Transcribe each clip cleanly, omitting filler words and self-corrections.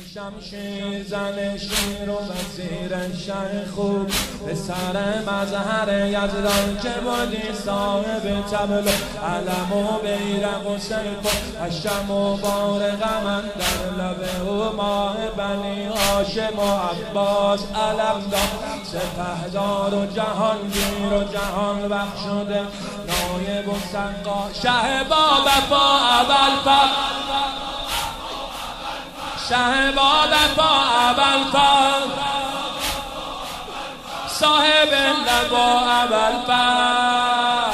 شمشیر زن شیر و وزیر شه خوب پسر مظهر یزدان که بودی صاحب طبل و علم و بیرق و سیف و حشم و بار غمن در لب او ماه بنی هاشم و عباس علمدار سپهدار و جهانگیر و جهان بخشوده نایب و سقا شه با وفا ابوالفضل شه با وفا ابوالفضل صاحب لوا ابوالفضل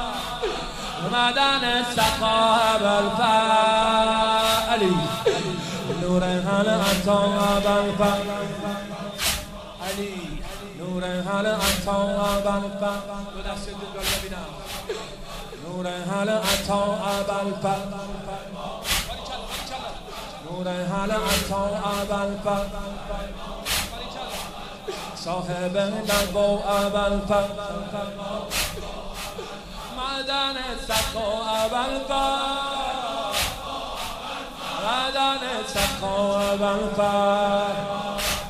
مدن سخا ابوالفضل علی نور حل عطا ابوالفضل علی نور حل عطا ابوالفضل دو دست جلال ببینم نور حل عطا ابوالفضل نور حل عطا ابوالفضل صاحب لوا ابوالفضل مدن سخا ابوالفضل مدن سخا ابوالفضل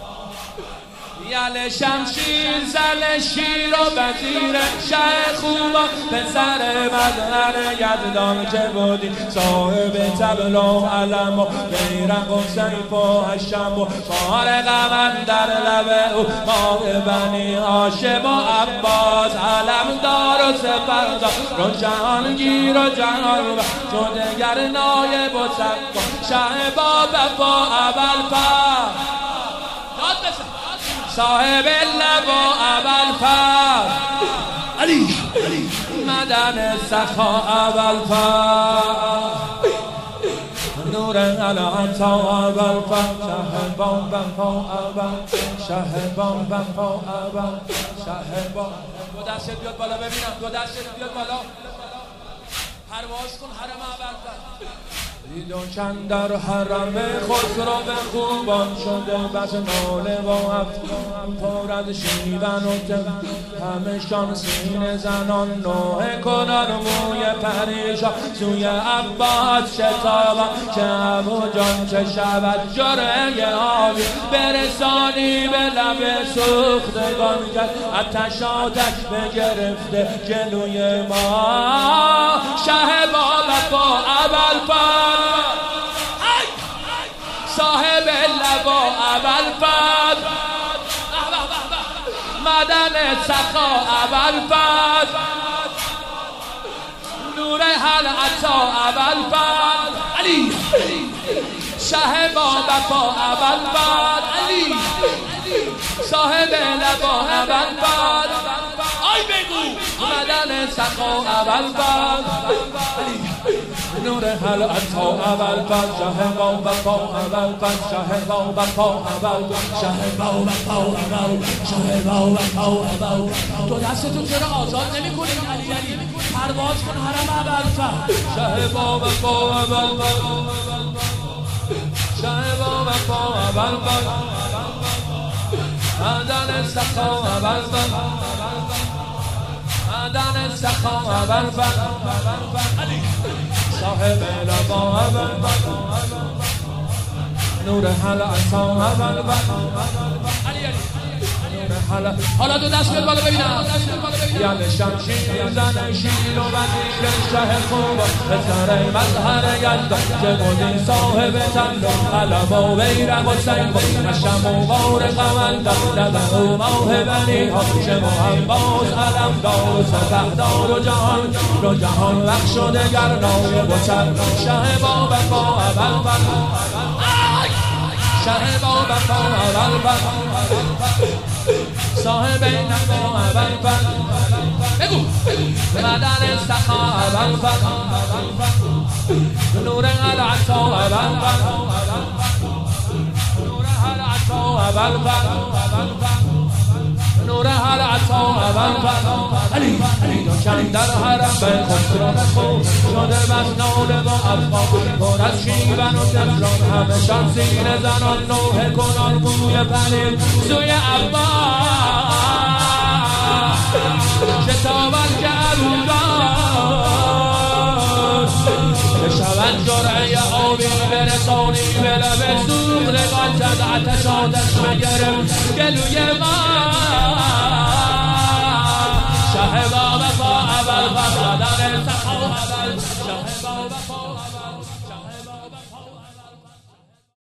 یل شمشیر زل شیر و وزیر شه خوبا پسر مظهر یزدان که بودی صاحب طبل و علم و بیرق و سیف و حشم و بار غمن در لب او ماه بنی هاشم و عباس علمدار و سپهدار و جهانگیر و جهان تو دگر نایب و سقا شه با وفا ابوالفضل صاحب لوا ابوالفضل علی مدن سخا ابوالفضل نور العطا ابوالفضل شه با وفا ابوالفضل شه با وفا ابوالفضل شه با دو دست بیاد بالا ببینم دو دست بیاد بالا پرواز کن حرم ابوالفضل دید و چند در حرم خسرو به خوبان شده بس ناله و افغان پر از شیون و تم همشان سینه زنان نوحه کنان موی پریشان سوی عباس شتابان که ابو جان چه شود جرعه آبی برسانی به لب سوختگان کرد آتش آتش بگرفته جلوی ما شه با وفا ابوالفضل صاحب لوا ابوالفضل مدن سخا ابوالفضل نور حل عطا ابوالفضل علی شه با وفا ابوالفضل علی صاحب لوا ابوالفضل آی بگو مدن سخا ابوالفضل نور حل عطا ابوالفضل شه با وفا ابوالفضل شه با وفا ابوالفضل شه با وفا ابوالفضل شه با وفا ابوالفضل تو دستتو چرا آزاد نمی‌کنی علی پرواز کن حرم ابوالفضل شه با وفا ابوالفضل شه با وفا ابوالفضل مدن سخا ابوالفضل مدن سخا ابوالفضل علی صاحب لوا ابوالفضل نور حل عطا ابوالفضل علی نور حل حالا دو دست بالا ببینم یل شمشیر زن شیر و وزیر شه خوب پسر مظهر یزدان که بودی صاحب طبل و علم و بیرق و سیف و حشم و بار غمن در لب او ماه بنی هاشم و عباس علمدار و سپهدار و جهان بخشوده نایب و سقا شه با وفا ابوالفضل شه با وفا ابوالفضل صاحب لوا ابوالفضل بگو مدن سخا ابوالفضل نور حل عطا ابوالفضل نور حل عطا ابوالفضل نور حل عطا ابوالفضل علی دو چند در حرم به خسرو خوب شده بس ناله و افغان پر از شیون و تهران همشان سینه زنان نوحه کنان موی پرید سوی عباس شتابان که ابوجان که شود جرعه آبی برسانی به لب سوختگان زد آتش بگرم گلوی ما شه با وفا ابوالفضل در سخا شه با وفا